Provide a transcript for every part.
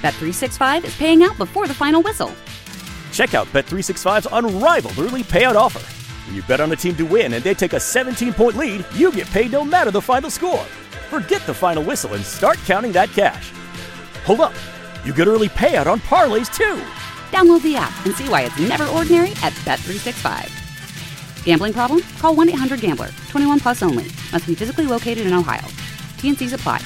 Bet365 is paying out before the final whistle. Check out Bet365's unrivaled early payout offer. When you bet on a team to win and they take a 17-point lead, you get paid no matter the final score. Forget the final whistle and start counting that cash. Hold up. You get early payout on parlays, too. Download the app and see why it's never ordinary at Bet365. Gambling problem? Call 1-800-GAMBLER. 21 plus only. Must be physically located in Ohio. T&Cs apply.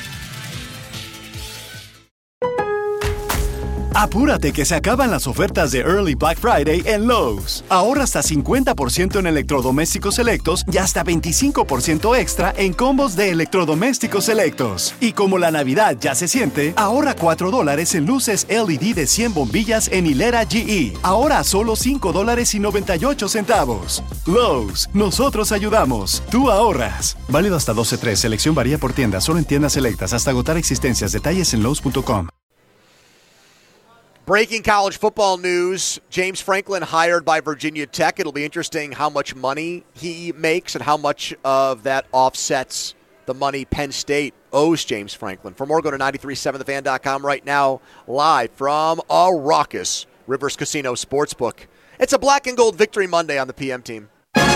Apúrate que se acaban las ofertas de Early Black Friday en Lowe's. Ahorra hasta 50% en electrodomésticos selectos y hasta 25% extra en combos de electrodomésticos selectos. Y como la Navidad ya se siente, ahorra $4 en luces LED de 100 bombillas en hilera GE. Ahora solo $5.98. Lowe's, nosotros ayudamos. Tú ahorras. Válido hasta 12/3. Selección varía por tienda. Solo en tiendas selectas hasta agotar existencias. Detalles en Lowe's.com. Breaking college football news, James Franklin hired by Virginia Tech. It'll be interesting how much money he makes and how much of that offsets the money Penn State owes James Franklin. For more, go to 937thefan.com right now, live from a raucous Rivers Casino Sportsbook. It's a black and gold victory Monday on the PM team.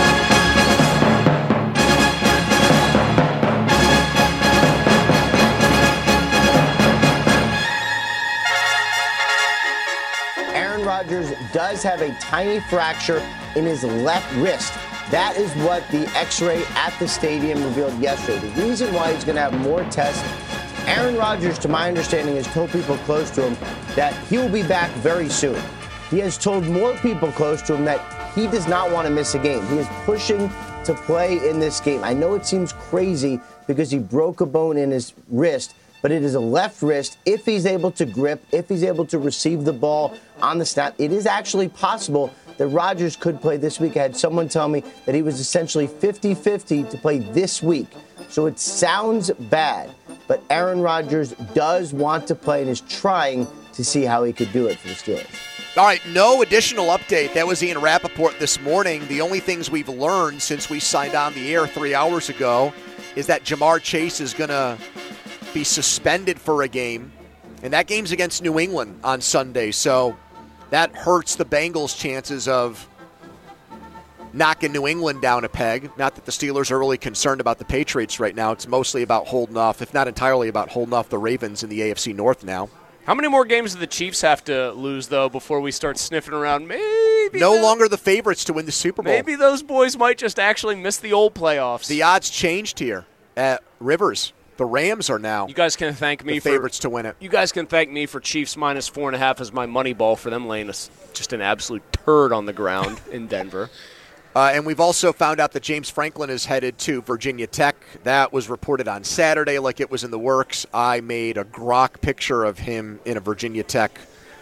Rodgers does have a tiny fracture in his left wrist. That is what the x-ray at the stadium revealed yesterday. The reason why he's going to have more tests, Aaron Rodgers, to my understanding, has told people close to him that he will be back very soon. He has told more people close to him that he does not want to miss a game. He is pushing to play in this game. I know it seems crazy because he broke a bone in his wrist, but it is a left wrist. If he's able to grip, if he's able to receive the ball on the snap, it is actually possible that Rodgers could play this week. I had someone tell me that he was essentially 50-50 to play this week. So it sounds bad, but Aaron Rodgers does want to play and is trying to see how he could do it for the Steelers. All right, no additional update. That was Ian Rappaport this morning. The only things we've learned since we signed on the air 3 hours ago is that Jamar Chase is going to be suspended for a game, and that game's against New England on Sunday, so that hurts the Bengals' chances of knocking New England down a peg. Not that the Steelers are really concerned about the Patriots right now. It's mostly about holding off, if not entirely about holding off the Ravens in the AFC North now. How many more games do the Chiefs have to lose, though, before we start sniffing around? Maybe no longer the favorites to win the Super Bowl. Maybe those boys might just actually miss the old playoffs. The odds changed here at Rivers. The Rams are now you guys can thank me the favorites to win it. You guys can thank me for Chiefs minus 4.5 as my money ball for them laying just an absolute turd on the ground in Denver. And we've also found out that James Franklin is headed to Virginia Tech. That was reported on Saturday like it was in the works. I made a grok picture of him in a Virginia Tech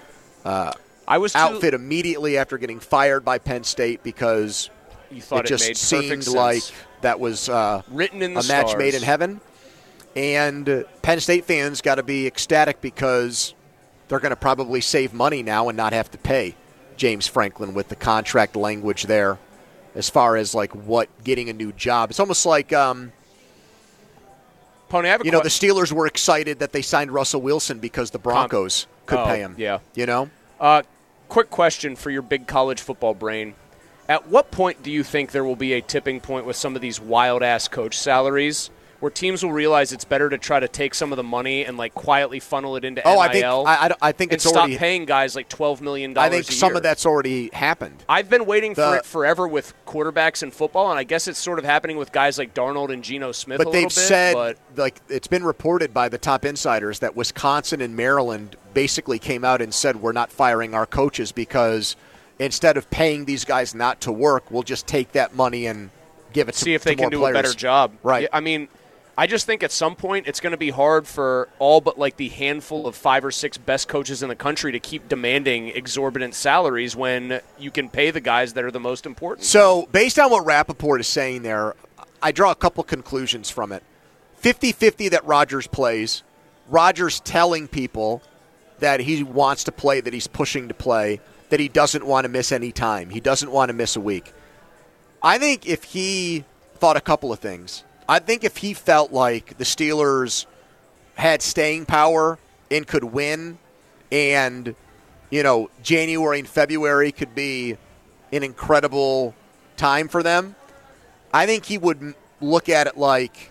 outfit immediately after getting fired by Penn State because you thought it just made seemed sense. Like that was written in the a match stars. made in heaven. And Penn State fans got to be ecstatic because they're going to probably save money now and not have to pay James Franklin with the contract language there as far as like what getting a new job. It's almost like Pony, the Steelers were excited that they signed Russell Wilson because the Broncos could pay him. Yeah. You know? Quick question for your big college football brain. At what point do you think there will be a tipping point with some of these wild-ass coach salaries where teams will realize it's better to try to take some of the money and like quietly funnel it into NIL. I think it's stop already paying guys like $12 million. I think some of that's already happened. I've been waiting for it forever with quarterbacks in football, and I guess it's sort of happening with guys like Darnold and Geno Smith. But they've said, like it's been reported by the top insiders that Wisconsin and Maryland basically came out and said we're not firing our coaches because instead of paying these guys not to work, we'll just take that money and give it to see if they can do players. A better job. Right. I mean. I just think at some point it's going to be hard for all but like the handful of 5 or 6 best coaches in the country to keep demanding exorbitant salaries when you can pay the guys that are the most important. So based on what Rappaport is saying there, I draw a couple conclusions from it. 50-50 that Rodgers plays. Rodgers telling people that he wants to play, that he's pushing to play, that he doesn't want to miss any time. He doesn't want to miss a week. I think if he thought a couple of things. I think if he felt like the Steelers had staying power and could win and, January and February could be an incredible time for them. I think he would look at it like,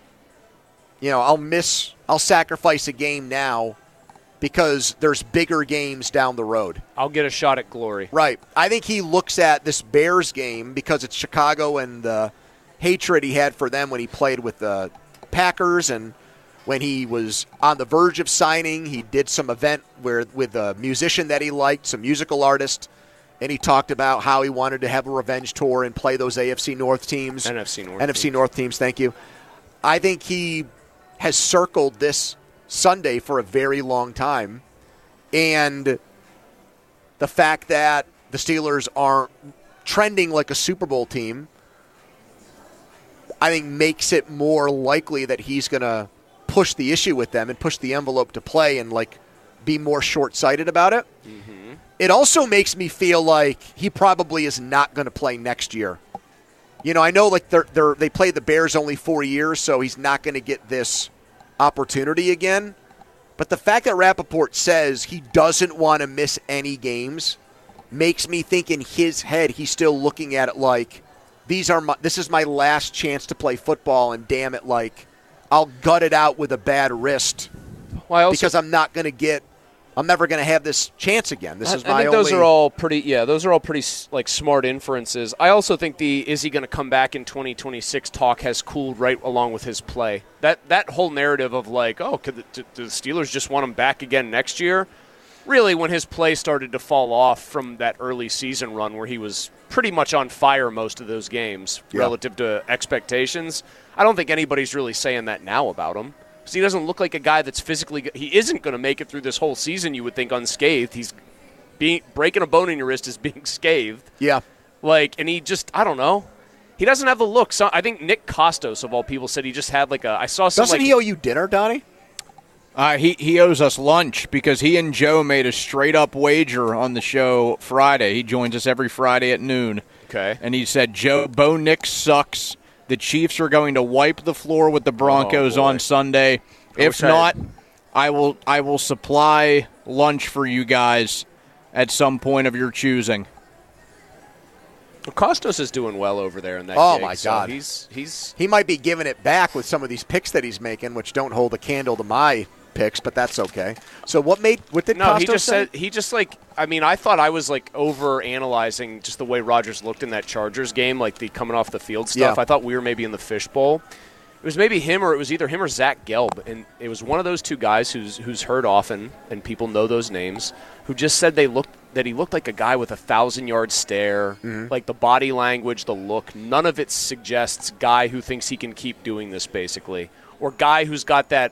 I'll sacrifice a game now because there's bigger games down the road. I'll get a shot at glory. Right. I think he looks at this Bears game because it's Chicago and the hatred he had for them when he played with the Packers, and when he was on the verge of signing, he did some event with a musician that he liked, some musical artist, and he talked about how he wanted to have a revenge tour and play those AFC North teams. NFC North teams, thank you. I think he has circled this Sunday for a very long time, and the fact that the Steelers aren't trending like a Super Bowl team, I think makes it more likely that he's going to push the issue with them and push the envelope to play and be more short-sighted about it. Mm-hmm. It also makes me feel like he probably is not going to play next year. I know they played the Bears only 4 years, so he's not going to get this opportunity again. But the fact that Rappaport says he doesn't want to miss any games makes me think in his head he's still looking at it like, this is my last chance to play football, and damn it, I'll gut it out with a bad wrist because I'm never going to have this chance again. I think those are all pretty smart inferences. I also think is he going to come back in 2026 talk has cooled right along with his play. That whole narrative of could the Steelers just want him back again next year? Really, when his play started to fall off from that early season run where he was pretty much on fire most of those games relative to expectations, I don't think anybody's really saying that now about him. Because he doesn't look like a guy that's physically – he isn't going to make it through this whole season, you would think, unscathed. He's breaking a bone in your wrist is being scathed. Yeah. And he just – I don't know. He doesn't have the look. So I think Nick Kostos, of all people, said he just had I saw some – Doesn't he owe you dinner, Donnie? He owes us lunch because he and Joe made a straight-up wager on the show Friday. He joins us every Friday at noon. Okay. And he said, Bo Nix sucks. The Chiefs are going to wipe the floor with the Broncos on Sunday. If not, I will supply lunch for you guys at some point of your choosing. Well, Kostos is doing well over there in that Oh, gig, my God. So he might be giving it back with some of these picks that he's making, which don't hold a candle to my picks, but that's okay. So what did Kostos say? I thought I was over analyzing just the way Rodgers looked in that Chargers game, the coming off the field stuff. Yeah. I thought we were maybe in the fishbowl. It was maybe him, or it was either him or Zach Gelb, and it was one of those two guys who's heard often, and people know those names, who just said he looked like a guy with 1,000-yard stare, the body language, the look. None of it suggests guy who thinks he can keep doing this, basically, or guy who's got that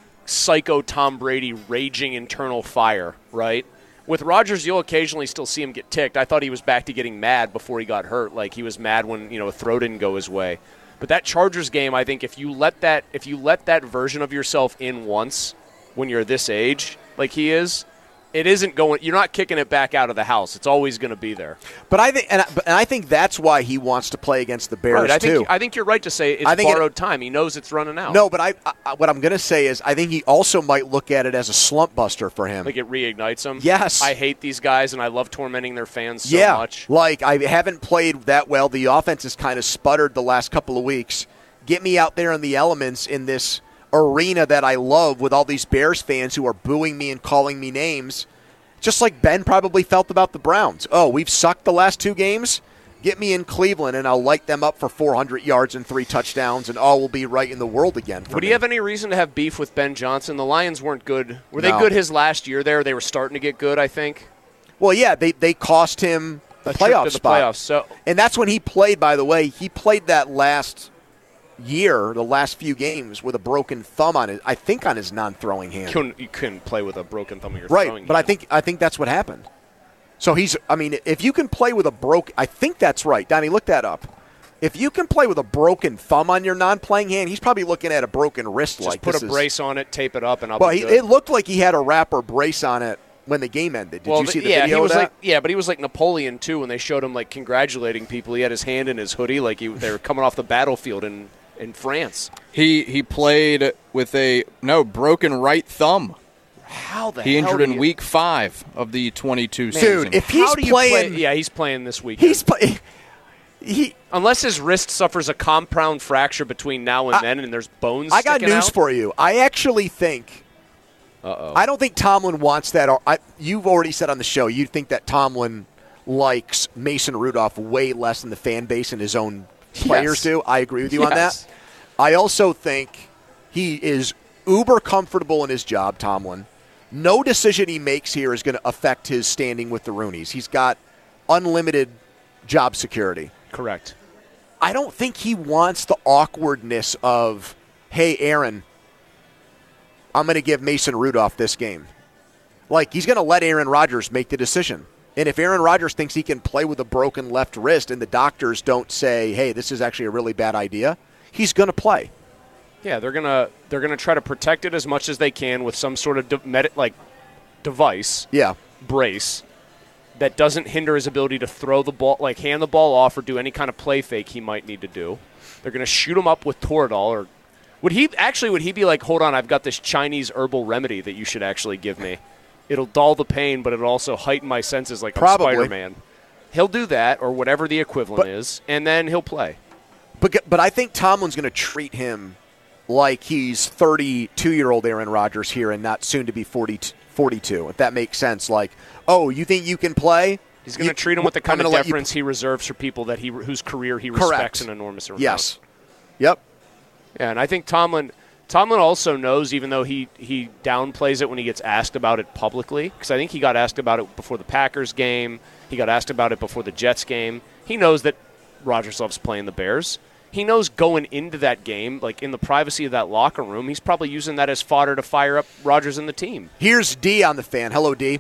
psycho Tom Brady raging internal fire, right? With Rodgers, you'll occasionally still see him get ticked. I thought he was back to getting mad before he got hurt. He was mad when a throw didn't go his way. But that Chargers game, I think if you let that version of yourself in once when you're this age, like he is, it isn't going. You're not kicking it back out of the house. It's always going to be there. But I think that's why he wants to play against the Bears too. I think you're right to say it's borrowed time. He knows it's running out. No, but what I'm going to say is I think he also might look at it as a slump buster for him. It reignites him. Yes. I hate these guys, and I love tormenting their fans so much. I haven't played that well. The offense has kind of sputtered the last couple of weeks. Get me out there in the elements in this arena that I love with all these Bears fans who are booing me and calling me names, just like Ben probably felt about the Browns. Oh, we've sucked the last 2 games? Get me in Cleveland, and I'll light them up for 400 yards and 3 touchdowns, and all will be right in the world again. Would you have any reason to have beef with Ben Johnson? The Lions weren't good. Were they good his last year there? They were starting to get good, I think. Well, yeah, they cost him the playoff spot. Playoffs, and that's when he played, by the way. He played that last year, the last few games, with a broken thumb on it. I think on his non-throwing hand. You couldn't play with a broken thumb on your throwing hand. But I think that's what happened. So if you can play with a broken, I think that's right. Donnie, look that up. If you can play with a broken thumb on your non-playing hand, he's probably looking at a broken wrist. Just put a brace on it, tape it up, and it looked like he had a wrap or brace on it when the game ended. Did you see the video of that? But he was like Napoleon too when they showed him congratulating people. He had his hand in his hoodie they were coming off the battlefield in France. He played with a broken right thumb. How the He hell injured do in you- Week 5 of the 22 season. Dude, if he's How do you playing, play? Yeah, he's playing this week. Unless his wrist suffers a compound fracture between now and then, and there's bones. I got sticking news out. for you. I actually think. I don't think Tomlin wants that. You've already said on the show you think that Tomlin likes Mason Rudolph way less than the fan base and his own players do. I agree with you on that. I also think he is uber comfortable in his job, Tomlin. No decision he makes here is going to affect his standing with the Rooneys. He's got unlimited job security. Correct. I don't think he wants the awkwardness of, hey, Aaron, I'm going to give Mason Rudolph this game. Like, he's going to let Aaron Rodgers make the decision. And if Aaron Rodgers thinks he can play with a broken left wrist and the doctors don't say, hey, this is actually a really bad idea, he's going to play. Yeah, they're gonna try to protect it as much as they can with some sort of device, brace that doesn't hinder his ability to throw the ball, like hand the ball off or do any kind of play fake he might need to do. They're gonna shoot him up with Toradol, or would he be like, hold on, I've got this Chinese herbal remedy that you should actually give me. It'll dull the pain, but it'll also heighten my senses like I'm Spider-Man. He'll do that, or whatever the equivalent is, and then he'll play. But I think Tomlin's going to treat him like he's 32-year-old Aaron Rodgers here and not soon to be 42, if that makes sense. Like, oh, you think you can play? He's going to treat him with the kind of deference he reserves for people that whose career he respects an enormous amount. Yes. Yep. Yeah, and I think Tomlin also knows, even though he downplays it when he gets asked about it publicly, because I think he got asked about it before the Packers game. He got asked about it before the Jets game. He knows that Rodgers loves playing the Bears. He knows going into that game, like in the privacy of that locker room, he's probably using that as fodder to fire up Rodgers and the team. Here's D on the fan. Hello, D.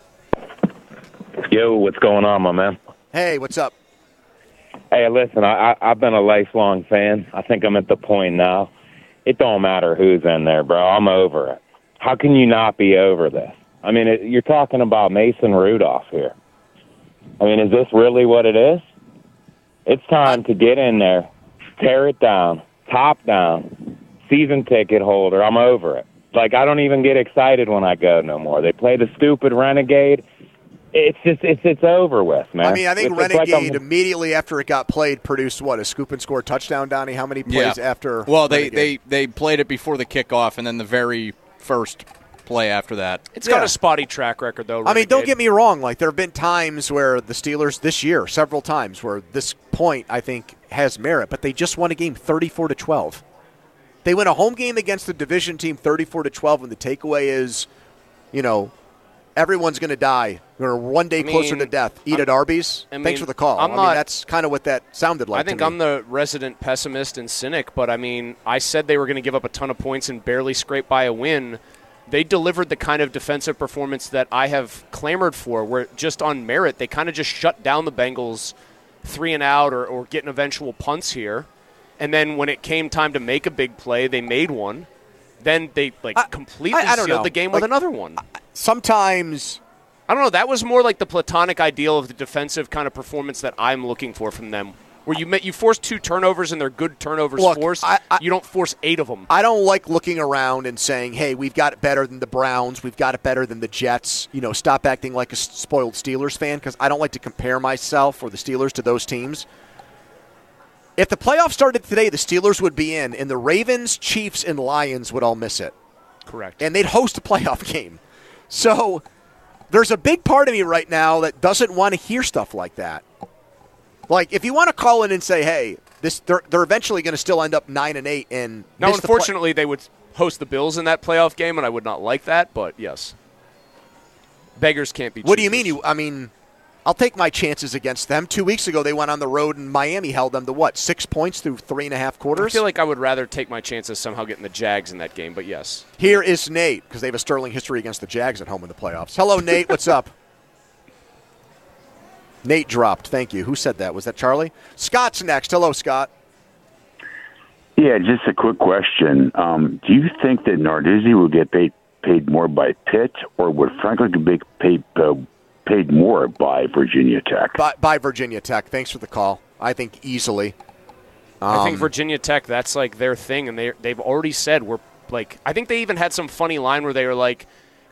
Yo, what's going on, my man? Hey, what's up? Hey, listen, I've been a lifelong fan. I think I'm at the point now. It don't matter who's in there, bro. I'm over it. How can you not be over this? I mean, you're talking about Mason Rudolph here. I mean, is this really what it is? It's time to get in there, tear it down, top down, season ticket holder. I'm over it. Like, I don't even get excited when I go no more. They play the stupid Renegade. It's over with, man. I mean, I think it's Renegade immediately after it got played produced a scoop and score touchdown, Donnie? How many plays after? Well, Renegade? they played it before the kickoff, and then the very first play after that. It's got a spotty track record, though. Renegade. I mean, don't get me wrong. Like, there have been times where the Steelers this year, several times, where this point I think has merit, but they just won a game 34-12. They win a home game against the division team 34-12, and the takeaway is, everyone's going to die. We're one day closer to death. Eat at Arby's. Thanks for the call. I mean, that's kind of what that sounded like. I think I'm the resident pessimist and cynic, but I mean, I said they were going to give up a ton of points and barely scrape by a win. They delivered the kind of defensive performance that I have clamored for, where just on merit, they kind of just shut down the Bengals 3-and-out or getting eventual punts here. And then when it came time to make a big play, they made one. Then they completely sealed the game with another one. Sometimes, I don't know. That was more like the platonic ideal of the defensive kind of performance that I'm looking for from them, where you force 2 turnovers and they're good turnovers forced. You don't force 8 of them. I don't like looking around and saying, hey, we've got it better than the Browns. We've got it better than the Jets. Stop acting like a spoiled Steelers fan, because I don't like to compare myself or the Steelers to those teams. If the playoffs started today, the Steelers would be in, and the Ravens, Chiefs, and Lions would all miss it. Correct. And they'd host a playoff game. So there's a big part of me right now that doesn't want to hear stuff like that. Like, if you want to call in and say, hey, they're eventually going to still end up 9-8 and now, unfortunately, they would host the Bills in that playoff game, and I would not like that, but yes. Beggars can't be choosers. What do you mean? I'll take my chances against them. 2 weeks ago, they went on the road, and Miami held them to 6 points through 3.5 quarters? I feel like I would rather take my chances somehow getting the Jags in that game, but yes. Here is Nate, because they have a sterling history against the Jags at home in the playoffs. Hello, Nate. What's up? Nate dropped. Thank you. Who said that? Was that Charlie? Scott's next. Hello, Scott. Yeah, just a quick question. Do you think that Narduzzi will get paid more by Pitt, or would Franklin be paid more by Virginia Tech? By Virginia Tech. Thanks for the call. I think easily. I think Virginia Tech, that's like their thing, and they've already said I think they even had some funny line where they were like,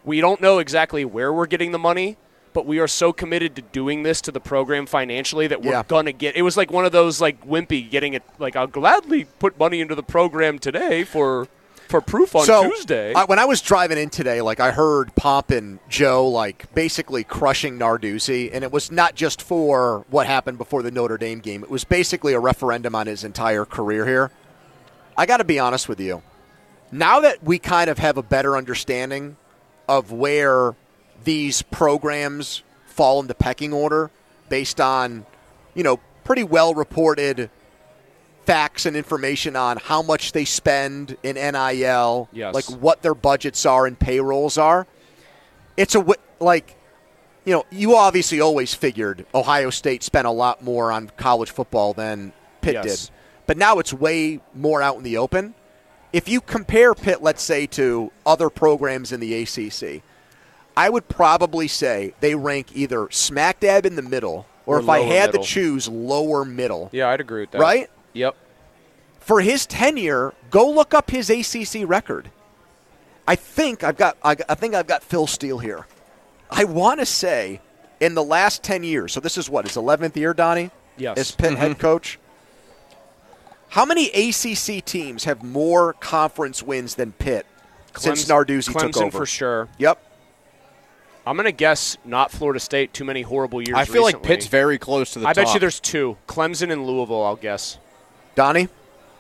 we don't know exactly where we're getting the money, but we are so committed to doing this to the program financially that we're going to get – it was like one of those like Wimpy getting it – like I'll gladly put money into the program today for proof on Tuesday. When I was driving in today, like I heard Pomp and Joe like basically crushing Narduzzi, and it was not just for what happened before the Notre Dame game. It was basically a referendum on his entire career here. I got to be honest with you. Now that we kind of have a better understanding of where – these programs fall in the pecking order based on, pretty well-reported facts and information on how much they spend in NIL, like what their budgets are and payrolls are. It's you obviously always figured Ohio State spent a lot more on college football than Pitt did. But now it's way more out in the open. If you compare Pitt, let's say, to other programs in the ACC, I would probably say they rank either smack dab in the middle or if I had to choose, lower middle. Yeah, I'd agree with that. Right? Yep. For his tenure, go look up his ACC record. I think I've got Phil Steele here. I want to say in the last 10 years, so this is what, his 11th year, Donnie? Yes. As Pitt head coach? How many ACC teams have more conference wins than Pitt since Narduzzi took over? Clemson for sure. Yep. I'm going to guess not Florida State, too many horrible years I feel recently. like Pitt's very close to the top. I bet you there's two. Clemson and Louisville, I'll guess. Donnie?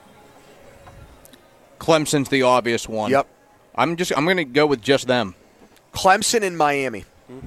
Clemson's the obvious one. Yep. I'm going to go with just them. Clemson and Miami.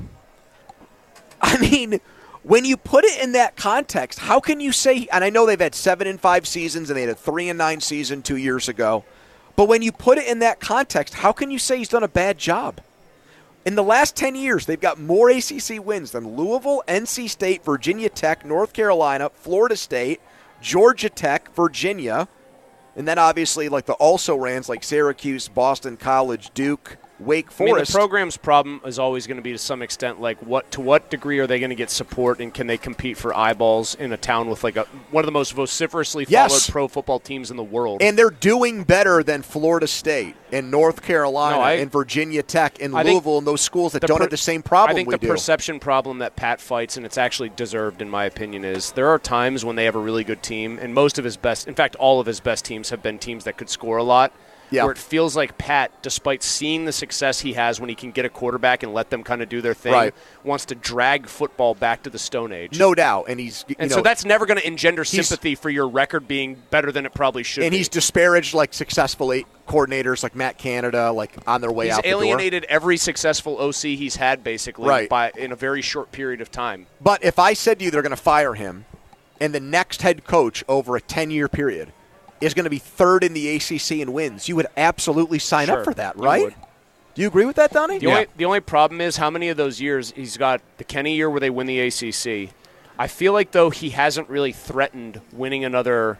I mean, when you put it in that context, how can you say, and I know they've had 7-5 seasons and they had a 3-9 season 2 years ago, but when you put it in that context, how can you say he's done a bad job? In the last 10 years, they've got more ACC wins than Louisville, NC State, Virginia Tech, North Carolina, Florida State, Georgia Tech, Virginia, and then obviously like the also-rans like Syracuse, Boston College, Duke, Wake Forest. I mean, the program's problem is always going to be to some extent like to what degree are they going to get support and can they compete for eyeballs in a town with like one of the most vociferously followed pro football teams in the world. And they're doing better than Florida State and North Carolina and Virginia Tech and Louisville and those schools that don't have the same problem we do. I think the perception problem that Pat fights, and it's actually deserved in my opinion, is there are times when they have a really good team, and most of his best, in fact all of his best teams have been teams that could score a lot. Yeah. Where it feels like Pat, despite seeing the success he has when he can get a quarterback and let them kind of do their thing, wants to drag football back to the Stone Age. No doubt. And so that's never going to engender sympathy for your record being better than it probably should be. And he's disparaged like successful coordinators like Matt Canada, like on their way out the door. He's alienated every successful OC he's had basically in a very short period of time. But if I said to you they're going to fire him and the next head coach over a 10-year period is going to be third in the ACC in wins, you would absolutely sign up for that, right? Do you agree with that, Donnie? The only problem is how many of those years he's got the Kenny year where they win the ACC. I feel like, though, he hasn't really threatened winning another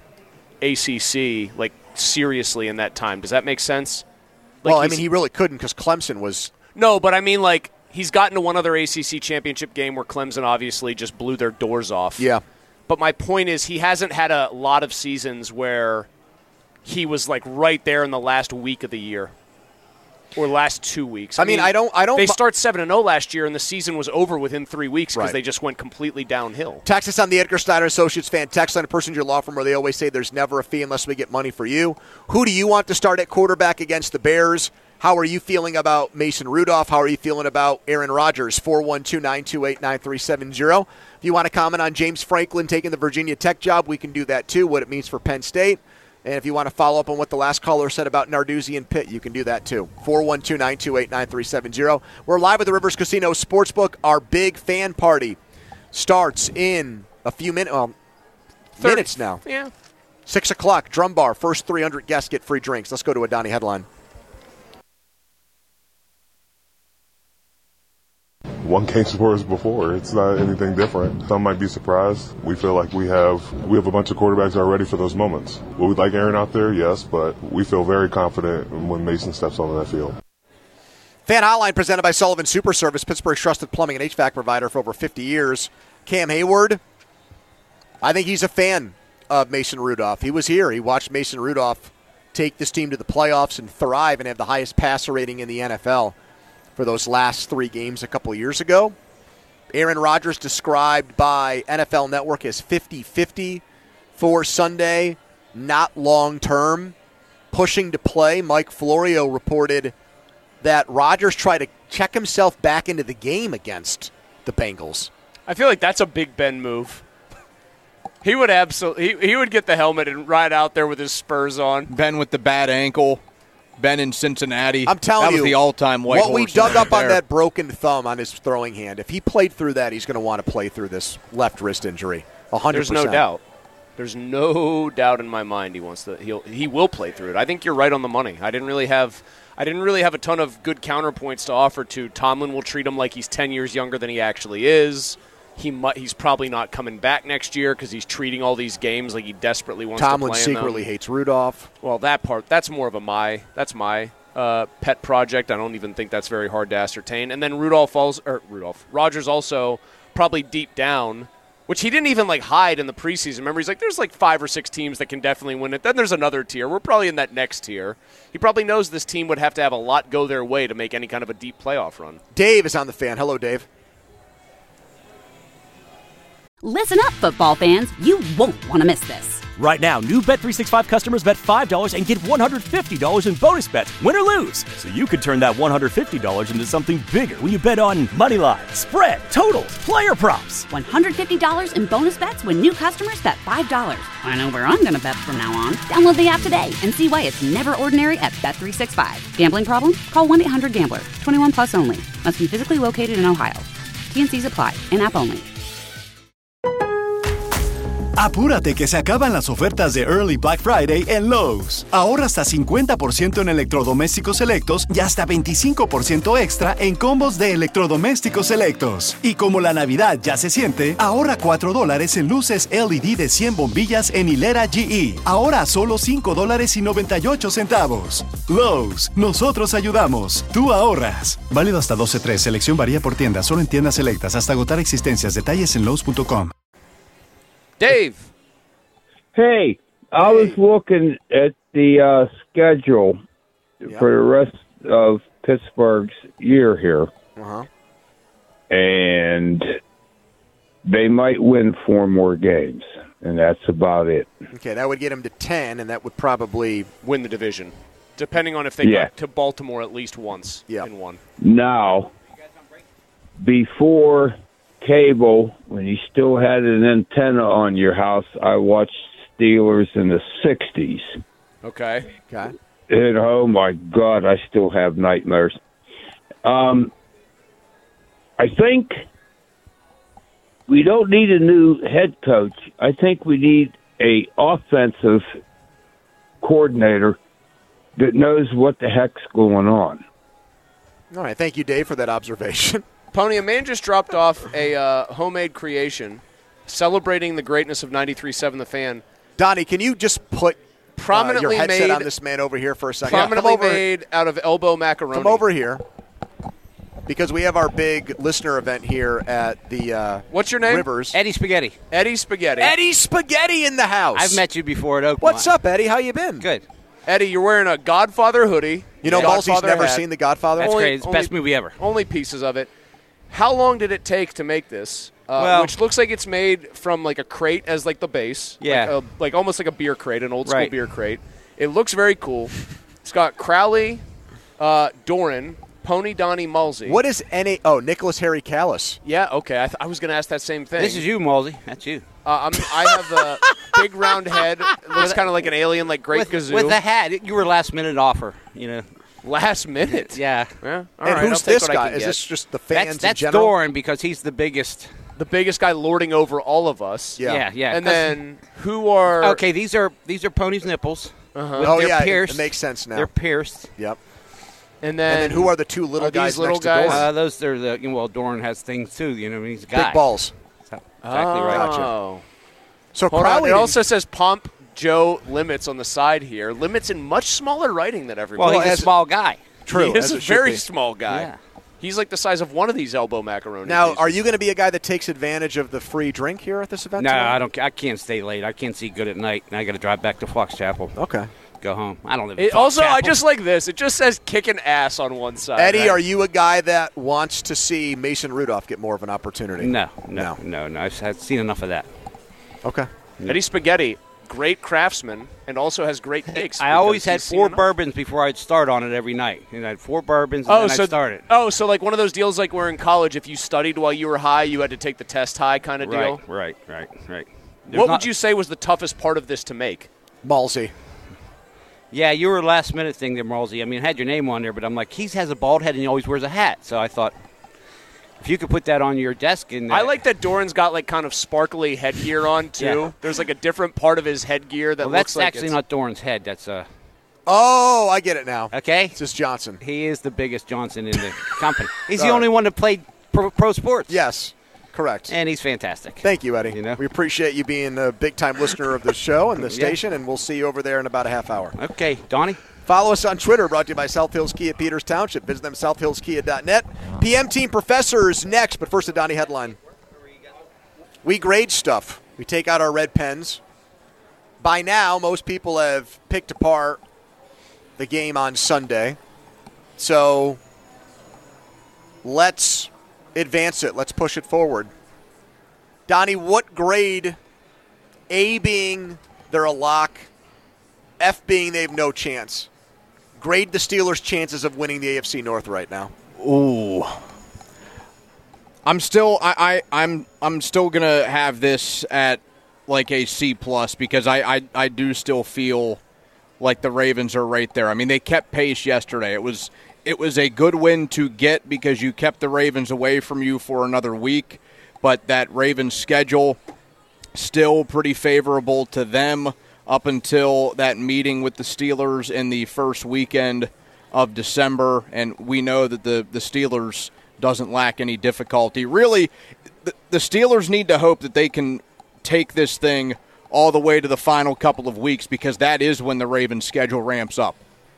ACC, like, seriously in that time. Does that make sense? Like, well, I mean, he really couldn't because Clemson was... No, but I mean, like, he's gotten to one other ACC championship game where Clemson obviously just blew their doors off. Yeah. But my point is he hasn't had a lot of seasons where he was like right there in the last week of the year or last 2 weeks. I mean, I don't. They start 7-0 last year, and the season was over within 3 weeks because they just went completely downhill. Text us on the Edgar Steiner Associates fan text line, a person in your law firm where they always say there's never a fee unless we get money for you. Who do you want to start at quarterback against the Bears? How are you feeling about Mason Rudolph? How are you feeling about Aaron Rodgers? 412-928-9370. If you want to comment on James Franklin taking the Virginia Tech job, we can do that too, what it means for Penn State. And if you want to follow up on what the last caller said about Narduzzi and Pitt, you can do that too. 412-928-9370. We're live at the Rivers Casino Sportsbook. Our big fan party starts in a few minutes now. Yeah. 6 o'clock, Drum Bar. First 300 guests get free drinks. Let's go to a Donnie headline. One came for us before. It's not anything different. Some might be surprised. We feel like we have a bunch of quarterbacks that are ready for those moments. Would we like Aaron out there? Yes, but we feel very confident when Mason steps onto that field. Fan Hotline presented by Sullivan Super Service, Pittsburgh's trusted plumbing and HVAC provider for over 50 years. Cam Hayward, I think he's a fan of Mason Rudolph. He was here. He watched Mason Rudolph take this team to the playoffs and thrive and have the highest passer rating in the NFL for those last 3 games a couple years ago. Aaron Rodgers described by NFL Network as 50-50 for Sunday, not long-term. Pushing to play, Mike Florio reported that Rodgers tried to check himself back into the game against the Bengals. I feel like that's a Big Ben move. He would he would get the helmet and ride out there with his spurs on. Ben with the bad ankle. Ben in Cincinnati. I'm telling you, that was the all-time white what we horse dug up there. on that broken thumb on his throwing hand, if he played through that, he's going to want to play through this left wrist injury. 100%. There's no doubt. There's no doubt in my mind he will play through it. I think you're right on the money. I didn't really have a ton of good counterpoints to offer to. Tomlin will treat him like he's 10 years younger than he actually is. He's probably not coming back next year because he's treating all these games like he desperately wants to play in them. Tomlin secretly hates Rudolph. Well, that's more of my pet project. I don't even think that's very hard to ascertain. And then Rodgers also probably deep down, which he didn't even hide in the preseason. Remember, he's like, there's 5 or 6 teams that can definitely win it. Then there's another tier. We're probably in that next tier. He probably knows this team would have to have a lot go their way to make any kind of a deep playoff run. Dave is on the Fan. Hello, Dave. Listen up, football fans. You won't want to miss this. Right now, new Bet365 customers bet $5 and get $150 in bonus bets, win or lose. So you could turn that $150 into something bigger when you bet on moneyline, spread, totals, player props. $150 in bonus bets when new customers bet $5. I know where I'm going to bet from now on. Download the app today and see why it's never ordinary at Bet365. Gambling problem? Call 1-800-GAMBLER. 21 plus only. Must be physically located in Ohio. T&Cs apply. In-app only. Apúrate que se acaban las ofertas de Early Black Friday en Lowe's. Ahorra hasta 50% en electrodomésticos selectos y hasta 25% extra en combos de electrodomésticos selectos. Y como la Navidad ya se siente, ahorra $4 en luces LED de 100 bombillas en hilera GE. Ahora solo $5.98. Lowe's, nosotros ayudamos. Tú ahorras. Válido hasta 12/3. Selección varía por tienda. Solo en tiendas selectas hasta agotar existencias. Detalles en Lowe's.com. Dave. Hey, I was looking at the schedule for the rest of Pittsburgh's year here. Uh-huh. And they might win 4 more games, and that's about it. Okay, that would get them to 10, and that would probably win the division, depending on if they got to Baltimore at least once in one. Now, before cable, when you still had an antenna on your house, I watched Steelers in the 60s. Okay. Okay. And oh my God, I still have nightmares. I think we don't need a new head coach. I think we need a offensive coordinator that knows what the heck's going on. All right. Thank you, Dave, for that observation. Pony, a man just dropped off a homemade creation celebrating the greatness of 93.7 The Fan. Donnie, can you just put prominently your headset made on this man over here for a second? Prominently made out of elbow macaroni. Come over here, because we have our big listener event here at the what's your name? Rivers. Eddie Spaghetti. Eddie Spaghetti. Eddie Spaghetti in the house. I've met you before at Oakmont. What's up, Eddie? How you been? Good. Eddie, you're wearing a Godfather hoodie. You know, Balsy's never hat. seen The Godfather. That's great. It's the best movie ever. Only pieces of it. How long did it take to make this? Which looks like it's made from a crate as the base. Yeah. Like almost like a beer crate, an old school beer crate. It looks very cool. It's got Crowley, Doran, Pony, Donnie, Mulsey. What is Nicholas Harry Callis? Yeah, okay. I was going to ask that same thing. This is you, Mulsey. That's you. I have a big round head. It looks kind of like an alien, like Great Gazoo. With the hat. You were last minute offer, Last minute? Yeah. All and right, who's this guy? Is this just the fans that's in general? Doran, because he's the biggest. The biggest guy lording over all of us. Yeah. And then who are... Okay, these are Pony's nipples. Uh-huh. They're pierced. It makes sense now. They're pierced. Yep. And then who are the two little guys little next guys? to Doran? Those are Doran has things too. He's a guy. Big balls. That's exactly right. Gotcha. So Hold on, Crowley it also says Pomp Joe Limits on the side here. Limits in much smaller writing than everybody. Well, he's a small guy. True. He is a very be. small guy. Yeah. He's like the size of one of these elbow macaroni Now, pieces. are you going to be a guy that takes advantage of the free drink here at this event? No, tonight? I don't. I can't stay late. I can't see good at night, and I got to drive back to Fox Chapel. Okay. go home. I don't live. It in also, I Chapel. just like this. It just says kicking ass on one side. Eddie, right? are you a guy that wants to see Mason Rudolph get more of an opportunity? No. I've seen enough of that. Okay. Eddie Spaghetti, great craftsman, and also has great takes. I always had because he's seen 4 enough. bourbons before I'd start on it every night. And I had 4 bourbons, and then I'd start it. Oh, so like one of those deals like where in college, if you studied while you were high, you had to take the test high kind of deal? Right. What would you say was the toughest part of this to make? Malsey. Yeah, you were a last-minute thing there, Marlsey. I mean, it had your name on there, but I'm like, he has a bald head and he always wears a hat. So I thought, if you could put that on your desk. I like that Doran's got like kind of sparkly headgear on, too. Yeah. There's like a different part of his headgear that well, looks that's like actually it's... not Doran's head. That's Oh, I get it now. Okay. It's just Johnson. He is the biggest Johnson in the company. He's the only one that played pro sports. Yes, correct. And he's fantastic. Thank you, Eddie. We appreciate you being a big-time listener of the show and the station, and we'll see you over there in about a half hour. Okay, Donnie. Follow us on Twitter, brought to you by South Hills Kia Peters Township. Visit them, southhillskia.net. PM Team Professors next, but first a Donnie headline. We grade stuff. We take out our red pens. By now, most people have picked apart the game on Sunday. So let's advance it. Let's push it forward. Donnie, what grade, A being they're a lock, F being they have no chance, grade the Steelers' chances of winning the AFC North right now? Ooh. I'm still gonna have this at like a C+ because I do still feel like the Ravens are right there. I mean, they kept pace yesterday. It was a good win to get because you kept the Ravens away from you for another week, but that Ravens schedule still pretty favorable to them up until that meeting with the Steelers in the first weekend of December, and we know that the Steelers doesn't lack any difficulty. Really, the Steelers need to hope that they can take this thing all the way to the final couple of weeks because that is when the Ravens' schedule ramps up.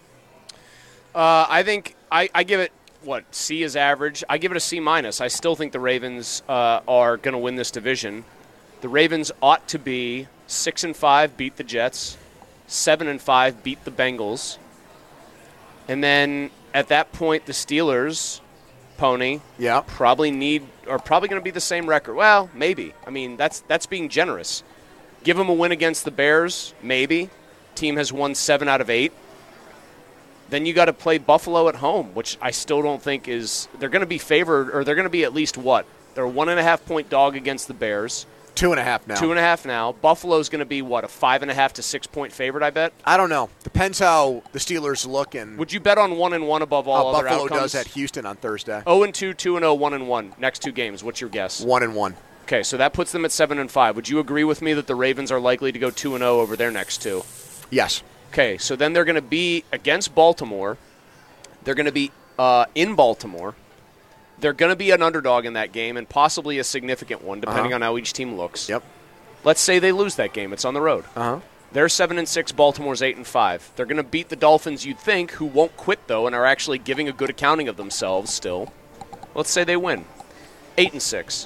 I think I give it, C is average. I give it a C-. I still think the Ravens are going to win this division. The Ravens ought to be 6-5, beat the Jets, 7-5, beat the Bengals. And then at that point, the Steelers, Pony, probably going to be the same record. Well, maybe. I mean, that's being generous. Give them a win against the Bears, maybe. Team has won 7 out of 8. Then you got to play Buffalo at home, which I still don't think is – they're going to be favored, or they're going to be at least what? They're a 1.5-point dog against the Bears. 2.5 now. 2.5 now. Buffalo's going to be, what, a 5.5 to 6-point favorite, I bet? I don't know. Depends how the Steelers look. And would you bet on 1-1 above all other Buffalo outcomes? does at Houston on Thursday. 0-2, 2-0, 1-1. Next 2 games. What's your guess? 1-1. Okay, so that puts them at 7-5. Would you agree with me that the Ravens are likely to go 2-0 over their next 2? Yes. Okay, so then they're going to be against Baltimore. They're going to be in Baltimore. They're going to be an underdog in that game and possibly a significant one, depending on how each team looks. Yep. Let's say they lose that game. It's on the road. They're 7-6. Baltimore's 8-5. They're going to beat the Dolphins, you'd think, who won't quit, though, and are actually giving a good accounting of themselves still. Let's say they win. 8-6.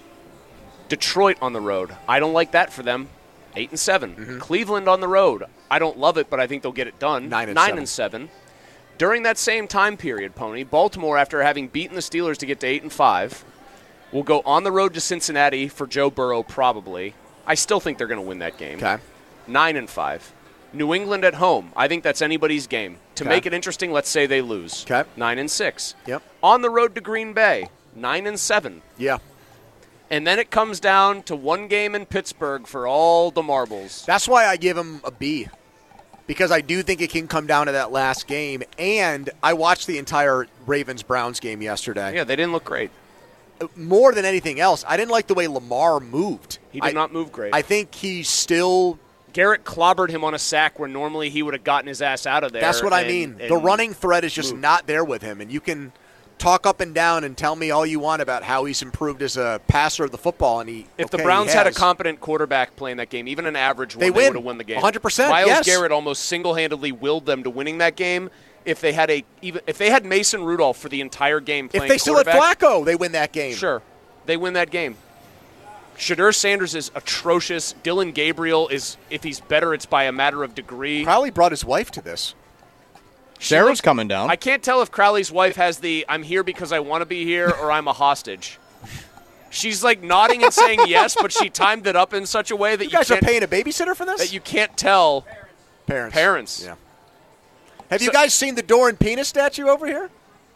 Detroit on the road. I don't like that for them. 8-7. Cleveland on the road. I don't love it, but I think they'll get it done. 9-7. During that same time period, Pony, Baltimore, after having beaten the Steelers to get to 8-5, will go on the road to Cincinnati for Joe Burrow, probably. I still think they're going to win that game. Okay. 9-5. New England at home. I think that's anybody's game. To make it interesting, let's say they lose. Okay. 9-6. Yep. On the road to Green Bay. 9-7. Yeah. And then it comes down to one game in Pittsburgh for all the marbles. That's why I give him a B, because I do think it can come down to that last game. And I watched the entire Ravens-Browns game yesterday. Yeah, they didn't look great. More than anything else, I didn't like the way Lamar moved. He did not move great. I think he's still... Garrett clobbered him on a sack where normally he would have gotten his ass out of there. That's what I mean. The running threat is just not there with him. And you can talk up and down and tell me all you want about how he's improved as a passer of the football. And if the Browns had a competent quarterback playing that game, even an average one, they would have won the game. 100%. Myles Garrett almost single-handedly willed them to winning that game. If they had Mason Rudolph for the entire game playing if they still had Flacco, they win that game. Sure. They win that game. Shedeur Sanders is atrocious. Dylan Gabriel is, if he's better, it's by a matter of degree. Crowley brought his wife to this. Sarah's coming down. I can't tell if Crowley's wife has the I'm here because I want to be here or I'm a hostage. She's like nodding and saying yes, but she timed it up in such a way that you guys are paying a babysitter for this? That you can't tell. Parents. Yeah. Have you guys seen the Doran Penis statue over here?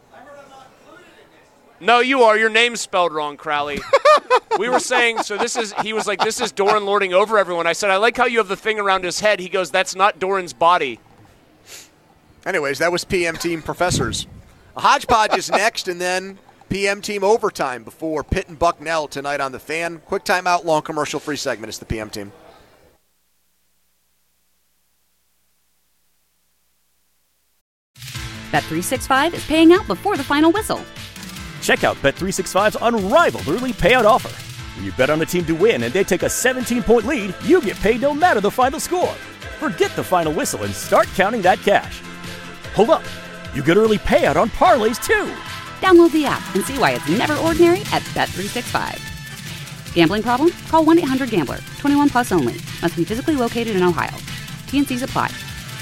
No, you are. Your name's spelled wrong, Crowley. We were saying, he was like, this is Doran lording over everyone. I said, I like how you have the thing around his head. He goes, that's not Doran's body. Anyways, that was PM Team Professors. A hodgepodge is next, and then PM Team Overtime before Pitt and Bucknell tonight on The Fan. Quick timeout, long commercial-free segment. It's the PM Team. Bet365 is paying out before the final whistle. Check out Bet365's unrivaled early payout offer. When you bet on a team to win and they take a 17-point lead, you get paid no matter the final score. Forget the final whistle and start counting that cash. Hold up. You get early payout on parlays, too. Download the app and see why it's never ordinary at Bet365. Gambling problem? Call 1-800-GAMBLER. 21 plus only. Must be physically located in Ohio. T&Cs apply.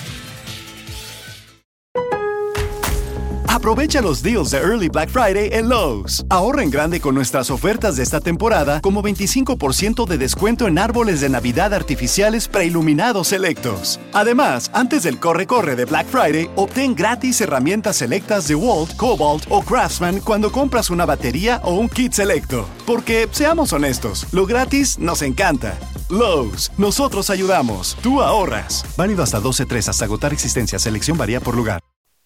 Aprovecha los deals de Early Black Friday en Lowe's. Ahorra en grande con nuestras ofertas de esta temporada, como 25% de descuento en árboles de Navidad artificiales preiluminados selectos. Además, antes del corre-corre de Black Friday, obtén gratis herramientas selectas de Walt, Cobalt o Craftsman cuando compras una batería o un kit selecto. Porque, seamos honestos, lo gratis nos encanta. Lowe's, nosotros ayudamos, tú ahorras. Válido hasta 12/3 hasta agotar existencia. Selección varía por lugar.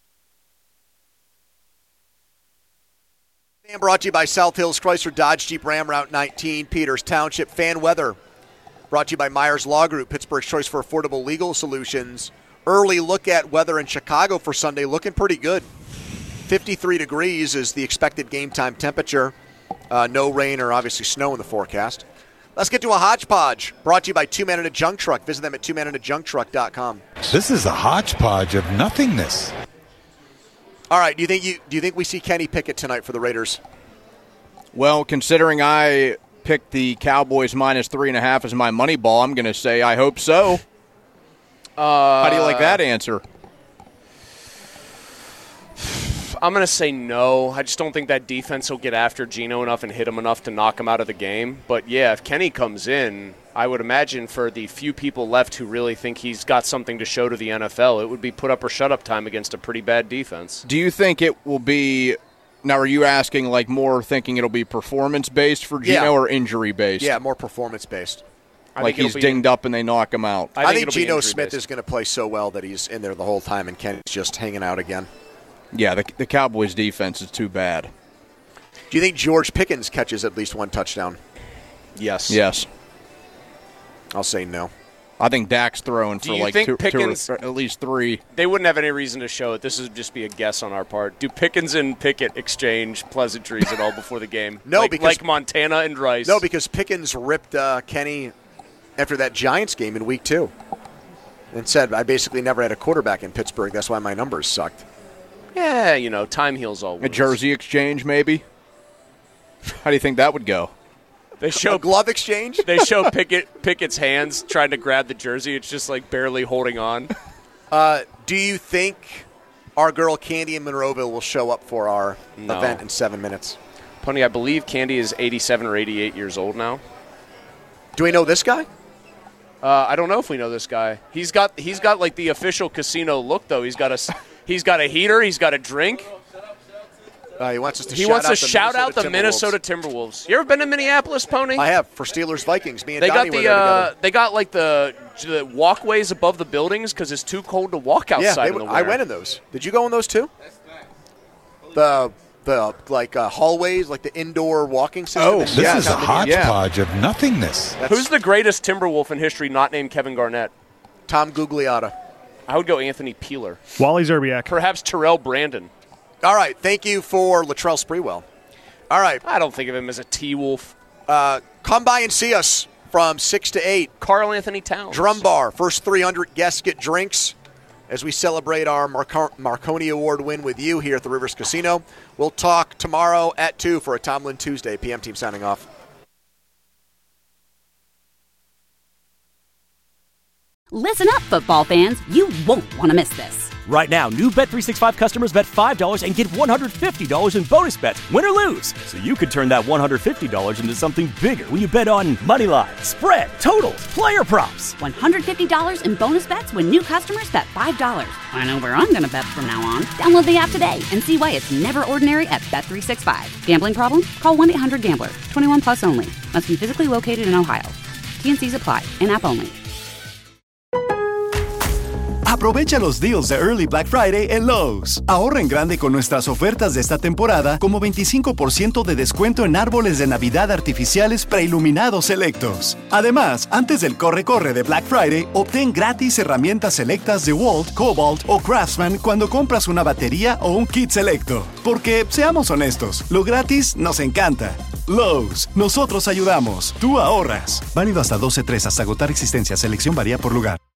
Brought to you by South Hills Chrysler Dodge Jeep Ram Route 19, Peters Township. Fan weather brought to you by Myers Law Group, Pittsburgh's choice for affordable legal solutions. Early look at weather in Chicago for Sunday, looking pretty good. 53 degrees is the expected game time temperature. No rain or obviously snow in the forecast. Let's get to a hodgepodge brought to you by Two Men in a Junk Truck. Visit them at twomeninajunktruck.com. This is a hodgepodge of nothingness. All right, do you think we see Kenny Pickett tonight for the Raiders? Well, considering I picked the Cowboys minus 3.5 as my money ball, I'm going to say I hope so. How do you like that answer? I'm going to say no. I just don't think that defense will get after Geno enough and hit him enough to knock him out of the game. But, yeah, if Kenny comes in, I would imagine for the few people left who really think he's got something to show to the NFL, it would be put up or shut up time against a pretty bad defense. Do you think it will be – now are you asking like more thinking it'll be performance-based for Geno or injury-based? Yeah, more performance-based. Like he's dinged up and they knock him out. I think Geno Smith is going to play so well that he's in there the whole time and Kenny's just hanging out again. Yeah, the Cowboys' defense is too bad. Do you think George Pickens catches at least one touchdown? Yes. Yes. I'll say no. I think Dak's throwing for like two Pickens, or at least 3. They wouldn't have any reason to show it. This would just be a guess on our part. Do Pickens and Pickett exchange pleasantries at all before the game? No, like Montana and Rice. No, because Pickens ripped Kenny after that Giants game in Week 2 and said, I basically never had a quarterback in Pittsburgh. That's why my numbers sucked. Yeah, time heals all wounds. A jersey exchange, maybe? How do you think that would go? They show a glove exchange? They show Pickett's hands trying to grab the jersey. It's just like barely holding on. Do you think our girl Candy in Monroeville will show up for our event in 7 minutes? Pony, I believe Candy is 87 or 88 years old now. Do we know this guy? I don't know if we know this guy. He's got like the official casino look though. He's got a heater. He's got a drink. He wants us to shout out the Minnesota Timberwolves. You ever been to Minneapolis, Pony? I have, for Steelers Vikings. Me and Donnie were there together. They got like the walkways above the buildings because it's too cold to walk outside in the winter. I went in those. Did you go in those too? The hallways, like the indoor walking system. Oh, this is a hodgepodge of nothingness. Who's the greatest Timberwolf in history not named Kevin Garnett? Tom Gugliotta. I would go Anthony Peeler. Wally Zerbiak. Perhaps Terrell Brandon. All right, thank you for Latrell Sprewell. All right. I don't think of him as a T-Wolf. Come by and see us from 6 to 8. Carl Anthony Towns. Drum Bar. First 300 guests get drinks as we celebrate our Marconi Award win with you here at the Rivers Casino. We'll talk tomorrow at 2 for a Tomlin Tuesday. PM Team signing off. Listen up, football fans. You won't want to miss this. Right now, new Bet365 customers bet $5 and get $150 in bonus bets, win or lose. So you could turn that $150 into something bigger when you bet on money line, spread, totals, player props. $150 in bonus bets when new customers bet $5. I know where I'm going to bet from now on. Download the app today and see why it's never ordinary at Bet365. Gambling problem? Call 1-800-GAMBLER. 21 plus only. Must be physically located in Ohio. T&Cs apply. In-app only. Aprovecha los deals de Early Black Friday en Lowe's. Ahorra en grande con nuestras ofertas de esta temporada, como 25% de descuento en árboles de Navidad artificiales preiluminados selectos. Además, antes del corre-corre de Black Friday, obtén gratis herramientas selectas de Walt, Cobalt o Craftsman cuando compras una batería o un kit selecto. Porque, seamos honestos, lo gratis nos encanta. Lowe's, nosotros ayudamos, tú ahorras. Válido hasta 12/3 hasta agotar existencia. Selección varía por lugar.